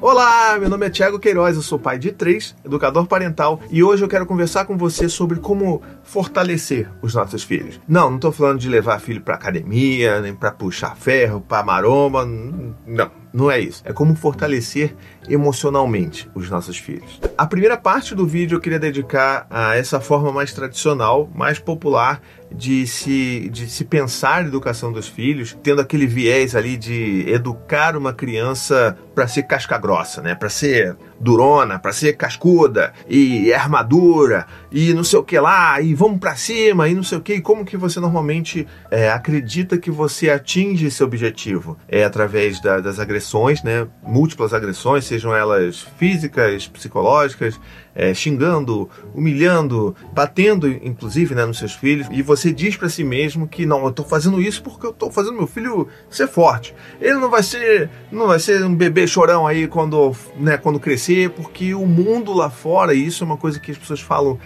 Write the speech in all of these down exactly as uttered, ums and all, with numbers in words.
Olá, meu nome é Thiago Queiroz, eu sou pai de três, educador parental, e hoje eu quero conversar com você sobre como fortalecer os nossos filhos. Não, não estou falando de levar filho para academia, nem para puxar ferro, para maromba, não. Não é isso. É como fortalecer emocionalmente os nossos filhos. A primeira parte do vídeo eu queria dedicar a essa forma mais tradicional, mais popular de se, de se pensar a educação dos filhos, tendo aquele viés ali de educar uma criança para ser casca grossa, né? Para ser durona, para ser cascuda e armadura e não sei o que lá, e vamos para cima e não sei o que. E como que você normalmente é, acredita que você atinge esse objetivo? É através da, das agressões, né? Múltiplas agressões, sejam elas físicas, psicológicas, é, xingando, humilhando, batendo, inclusive, né, nos seus filhos. E você diz para si mesmo que não, eu tô fazendo isso porque eu tô fazendo meu filho ser forte. Ele não vai ser, não vai ser um bebê chorão aí quando, né, quando crescer, porque o mundo lá fora, e isso é uma coisa que as pessoas falam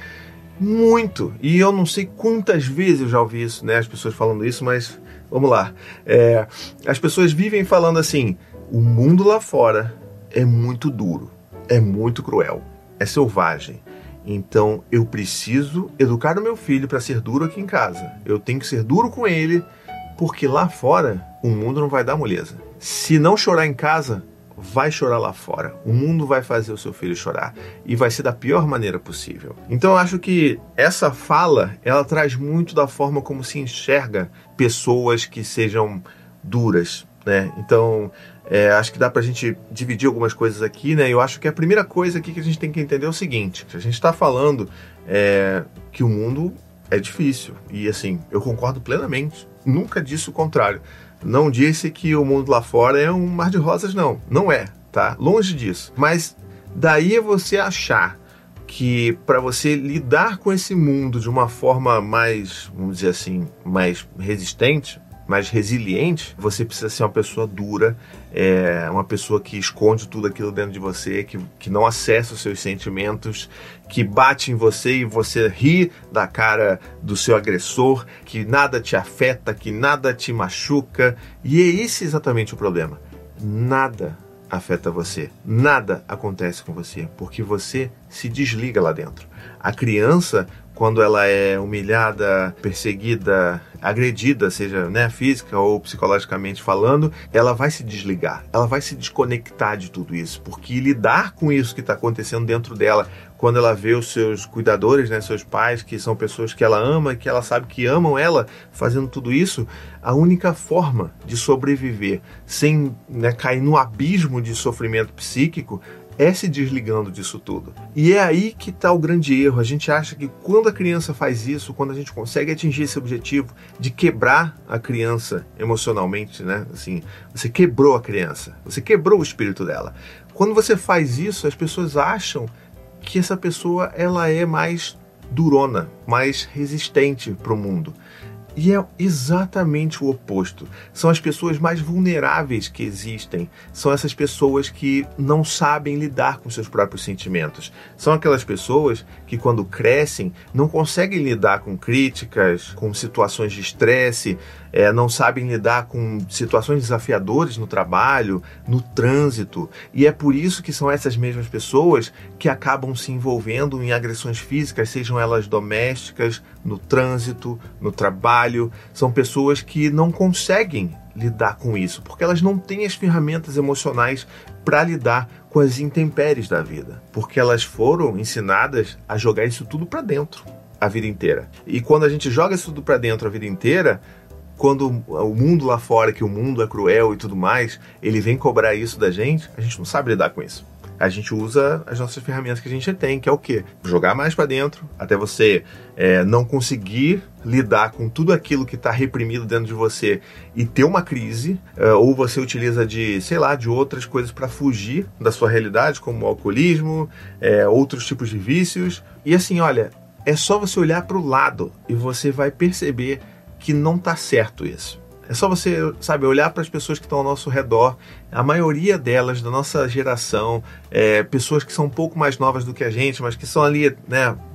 muito, e eu não sei quantas vezes eu já ouvi isso, né, as pessoas falando isso, mas vamos lá. É, as pessoas vivem falando assim: o mundo lá fora é muito duro, é muito cruel, é selvagem. Então eu preciso educar o meu filho para ser duro aqui em casa. Eu tenho que ser duro com ele, porque lá fora o mundo não vai dar moleza. Se não chorar em casa, vai chorar lá fora. O mundo vai fazer o seu filho chorar e vai ser da pior maneira possível. Então eu acho que essa fala, ela traz muito da forma como se enxerga pessoas que sejam duras, né? Então é, acho que dá pra gente dividir algumas coisas aqui, né? Eu acho que a primeira coisa aqui que a gente tem que entender é o seguinte: a gente está falando é, que o mundo é difícil, e assim, eu concordo plenamente, nunca disse o contrário. Não disse que o mundo lá fora é um mar de rosas, não. Não é, tá? Longe disso. Mas daí é você achar que para você lidar com esse mundo de uma forma mais, vamos dizer assim, mais resistente, mais resiliente, você precisa ser uma pessoa dura, é, uma pessoa que esconde tudo aquilo dentro de você, que, que não acessa os seus sentimentos, que bate em você e você ri da cara do seu agressor, que nada te afeta, que nada te machuca. E é esse exatamente o problema. Nada afeta você, nada acontece com você, porque você se desliga lá dentro. A criança, quando ela é humilhada, perseguida, agredida, seja, né, física ou psicologicamente falando, ela vai se desligar, ela vai se desconectar de tudo isso, porque lidar com isso que está acontecendo dentro dela, quando ela vê os seus cuidadores, né, seus pais, que são pessoas que ela ama, que ela sabe que amam ela, fazendo tudo isso, a única forma de sobreviver sem, né, cair no abismo de sofrimento psíquico é se desligando disso tudo. E é aí que está o grande erro. A gente acha que quando a criança faz isso, quando a gente consegue atingir esse objetivo de quebrar a criança emocionalmente, né? Assim, você quebrou a criança, você quebrou o espírito dela. Quando você faz isso, as pessoas acham que essa pessoa ela é mais durona, mais resistente para o mundo. E é exatamente o oposto. São as pessoas mais vulneráveis que existem. São essas pessoas que não sabem lidar com seus próprios sentimentos. São aquelas pessoas que, quando crescem, não conseguem lidar com críticas, com situações de estresse, é, não sabem lidar com situações desafiadoras no trabalho, no trânsito. E é por isso que são essas mesmas pessoas que acabam se envolvendo em agressões físicas, sejam elas domésticas, no trânsito, no trabalho. São pessoas que não conseguem lidar com isso, porque elas não têm as ferramentas emocionais para lidar com as intempéries da vida, porque elas foram ensinadas a jogar isso tudo para dentro a vida inteira. E quando a gente joga isso tudo para dentro a vida inteira, quando o mundo lá fora, que o mundo é cruel e tudo mais, ele vem cobrar isso da gente, a gente não sabe lidar com isso. A gente usa as nossas ferramentas que a gente tem, que é o quê? Jogar mais para dentro, até você é, não conseguir lidar com tudo aquilo que está reprimido dentro de você e ter uma crise, é, ou você utiliza de, sei lá, de outras coisas para fugir da sua realidade, como o alcoolismo, é, outros tipos de vícios. E assim, olha, é só você olhar para o lado e você vai perceber que não está certo isso. É só você, sabe, olhar para as pessoas que estão ao nosso redor, a maioria delas da nossa geração, é, pessoas que são um pouco mais novas do que a gente, mas que são ali, né,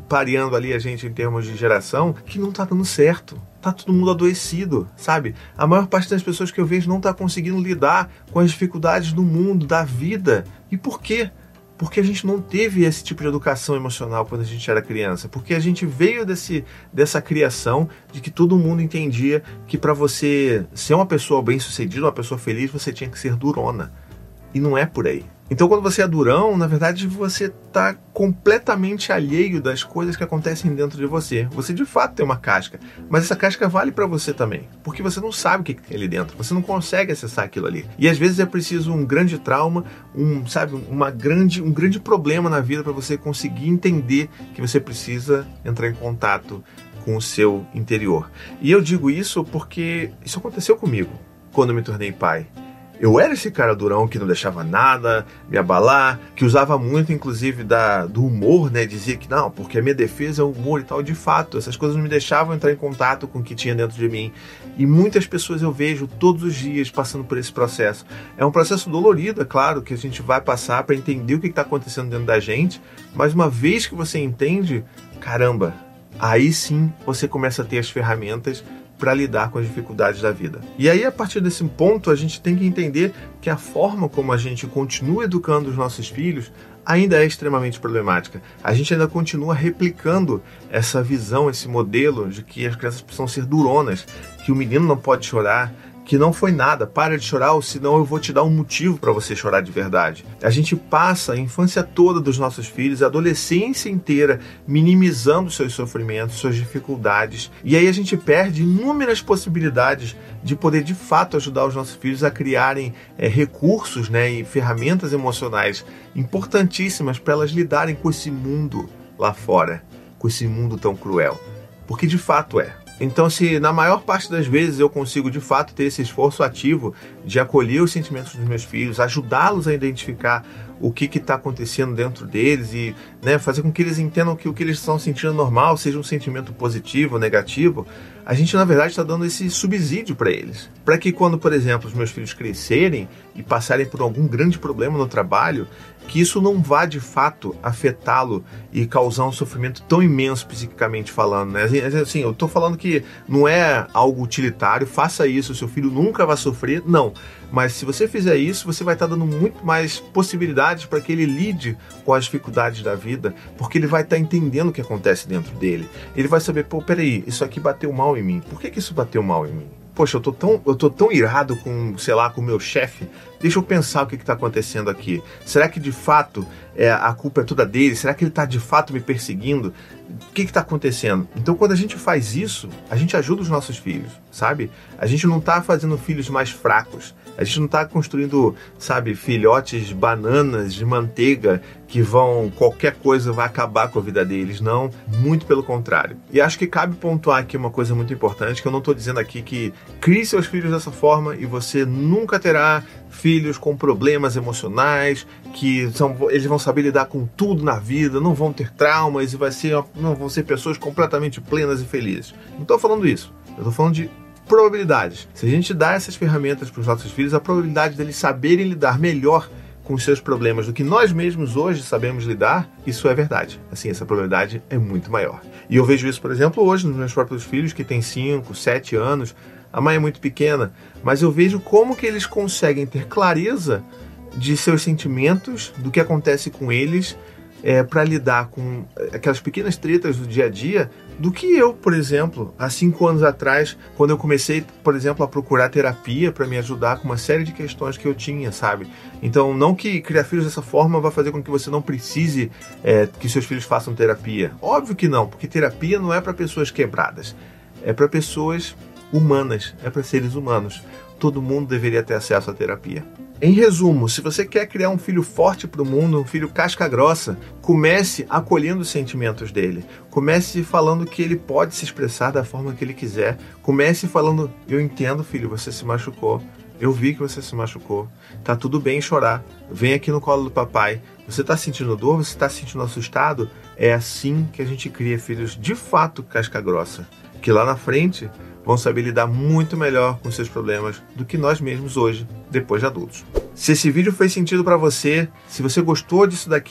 pareando ali a gente em termos de geração, que não tá dando certo. Tá todo mundo adoecido, sabe? A maior parte das pessoas que eu vejo não tá conseguindo lidar com as dificuldades do mundo, da vida. E por quê? Porque a gente não teve esse tipo de educação emocional quando a gente era criança. Porque a gente veio desse, dessa criação de que todo mundo entendia que para você ser uma pessoa bem-sucedida, uma pessoa feliz, você tinha que ser durona. E não é por aí. Então, quando você é durão, na verdade, você está completamente alheio das coisas que acontecem dentro de você. Você, de fato, tem uma casca, mas essa casca vale para você também, porque você não sabe o que tem ali dentro, você não consegue acessar aquilo ali. E, às vezes, é preciso um grande trauma, um, sabe, uma grande, um grande problema na vida para você conseguir entender que você precisa entrar em contato com o seu interior. E eu digo isso porque isso aconteceu comigo quando eu me tornei pai. Eu era esse cara durão que não deixava nada me abalar, que usava muito, inclusive, da, do humor, né? Dizia que não, porque a minha defesa é o humor e tal. De fato, essas coisas não me deixavam entrar em contato com o que tinha dentro de mim. E muitas pessoas eu vejo todos os dias passando por esse processo. É um processo dolorido, é claro, que a gente vai passar para entender o que está acontecendo dentro da gente. Mas uma vez que você entende, caramba, aí sim você começa a ter as ferramentas para lidar com as dificuldades da vida. E aí, a partir desse ponto, a gente tem que entender que a forma como a gente continua educando os nossos filhos ainda é extremamente problemática. A gente ainda continua replicando essa visão, esse modelo de que as crianças precisam ser duronas, que o menino não pode chorar, que não foi nada, para de chorar, ou senão eu vou te dar um motivo para você chorar de verdade. A gente passa a infância toda dos nossos filhos, a adolescência inteira, minimizando seus sofrimentos, suas dificuldades, e aí a gente perde inúmeras possibilidades de poder de fato ajudar os nossos filhos a criarem é, recursos, né, e ferramentas emocionais importantíssimas para elas lidarem com esse mundo lá fora, com esse mundo tão cruel. Porque de fato é. Então, se na maior parte das vezes eu consigo de fato ter esse esforço ativo de acolher os sentimentos dos meus filhos, ajudá-los a identificar o que está acontecendo dentro deles e, né, fazer com que eles entendam que o que eles estão sentindo normal seja um sentimento positivo ou negativo, a gente na verdade está dando esse subsídio para eles. Para que quando, por exemplo, os meus filhos crescerem e passarem por algum grande problema no trabalho, que isso não vá de fato afetá-lo e causar um sofrimento tão imenso psiquicamente falando, né? Assim, eu tô falando que não é algo utilitário, faça isso, seu filho nunca vai sofrer, não. Mas se você fizer isso, você vai estar dando muito mais possibilidades para que ele lide com as dificuldades da vida, porque ele vai estar entendendo o que acontece dentro dele. Ele vai saber, pô, peraí, isso aqui bateu mal em mim. Por que que isso bateu mal em mim? Poxa, eu tô tão, eu tô tão irado com, sei lá, com o meu chefe. Deixa eu pensar o que está acontecendo aqui. Será que de fato é, a culpa é toda dele? Será que ele está de fato me perseguindo? O que está acontecendo? Então, quando a gente faz isso, a gente ajuda os nossos filhos, sabe? A gente não está fazendo filhos mais fracos. A gente não está construindo, sabe, filhotes, bananas de manteiga que vão, qualquer coisa vai acabar com a vida deles. Não, muito pelo contrário. E acho que cabe pontuar aqui uma coisa muito importante, que eu não estou dizendo aqui que crie seus filhos dessa forma e você nunca terá filhos com problemas emocionais, que são, eles vão saber lidar com tudo na vida, não vão ter traumas e vai ser, não vão ser pessoas completamente plenas e felizes. Não estou falando isso. Eu estou falando de probabilidades. Se a gente dá essas ferramentas para os nossos filhos, a probabilidade deles saberem lidar melhor com os seus problemas do que nós mesmos hoje sabemos lidar, isso é verdade. Assim, essa probabilidade é muito maior. E eu vejo isso, por exemplo, hoje nos meus próprios filhos, que têm cinco, sete anos. A mãe é muito pequena, mas eu vejo como que eles conseguem ter clareza de seus sentimentos, do que acontece com eles, é, para lidar com aquelas pequenas tretas do dia a dia, do que eu, por exemplo, há cinco anos atrás, quando eu comecei, por exemplo, a procurar terapia para me ajudar com uma série de questões que eu tinha, sabe? Então, não que criar filhos dessa forma vai fazer com que você não precise é, que seus filhos façam terapia. Óbvio que não, porque terapia não é para pessoas quebradas, é para pessoas humanas, é para seres humanos. Todo mundo deveria ter acesso à terapia. Em resumo, se você quer criar um filho forte para o mundo, um filho casca grossa, comece acolhendo os sentimentos dele. Comece falando que ele pode se expressar da forma que ele quiser. Comece falando, eu entendo, filho, você se machucou. Eu vi que você se machucou. Tá tudo bem chorar. Vem aqui no colo do papai. Você tá sentindo dor? Você tá se sentindo assustado? É assim que a gente cria filhos de fato casca grossa, que lá na frente vão saber lidar muito melhor com seus problemas do que nós mesmos hoje, depois de adultos. Se esse vídeo fez sentido para você, se você gostou disso daqui,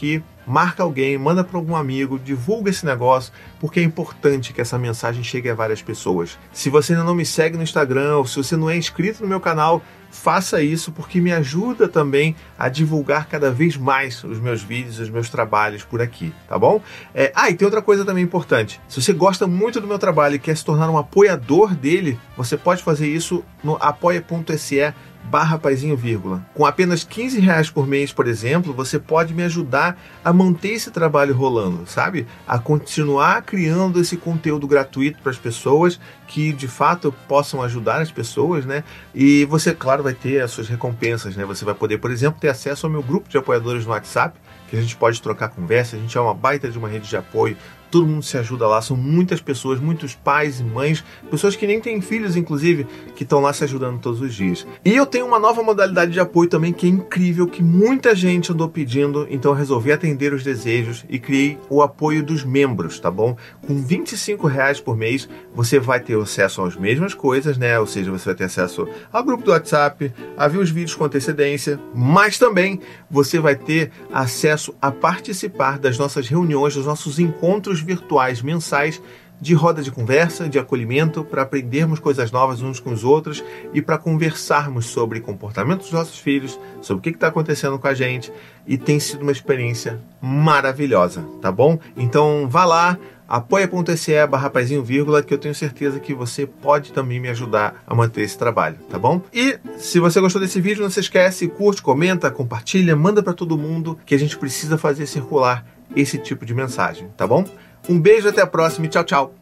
marca alguém, manda para algum amigo, divulga esse negócio, porque é importante que essa mensagem chegue a várias pessoas. Se você ainda não me segue no Instagram, ou se você não é inscrito no meu canal, faça isso, porque me ajuda também a divulgar cada vez mais os meus vídeos, os meus trabalhos por aqui, tá bom? É, ah, e tem outra coisa também importante. Se você gosta muito do meu trabalho e quer se tornar um apoiador dele, você pode fazer isso no apoia.se barra paizinho vírgula. Com apenas quinze reais por mês, por exemplo, você pode me ajudar a manter esse trabalho rolando, sabe? A continuar criando esse conteúdo gratuito para as pessoas que, de fato, possam ajudar as pessoas, né? E você, claro, vai ter as suas recompensas, né? Você vai poder, por exemplo, ter acesso ao meu grupo de apoiadores no WhatsApp, que a gente pode trocar conversa, a gente é uma baita de uma rede de apoio, todo mundo se ajuda lá, são muitas pessoas, muitos pais e mães, pessoas que nem têm filhos, inclusive, que estão lá se ajudando todos os dias. E eu tenho uma nova modalidade de apoio também que é incrível, que muita gente andou pedindo, então eu resolvi atender os desejos e criei o apoio dos membros, tá bom? Com vinte e cinco reais por mês, você vai ter acesso às mesmas coisas, né? Ou seja, você vai ter acesso ao grupo do WhatsApp, a ver os vídeos com antecedência, mas também você vai ter acesso a participar das nossas reuniões, dos nossos encontros virtuais mensais de roda de conversa, de acolhimento, para aprendermos coisas novas uns com os outros e para conversarmos sobre comportamento dos nossos filhos, sobre o que está acontecendo com a gente, e tem sido uma experiência maravilhosa, tá bom? Então vá lá, apoia.se barra paizinho vírgula, que eu tenho certeza que você pode também me ajudar a manter esse trabalho, tá bom? E se você gostou desse vídeo, não se esquece, curte, comenta, compartilha, manda para todo mundo, que a gente precisa fazer circular esse tipo de mensagem, tá bom? Um beijo, até a próxima e tchau, tchau!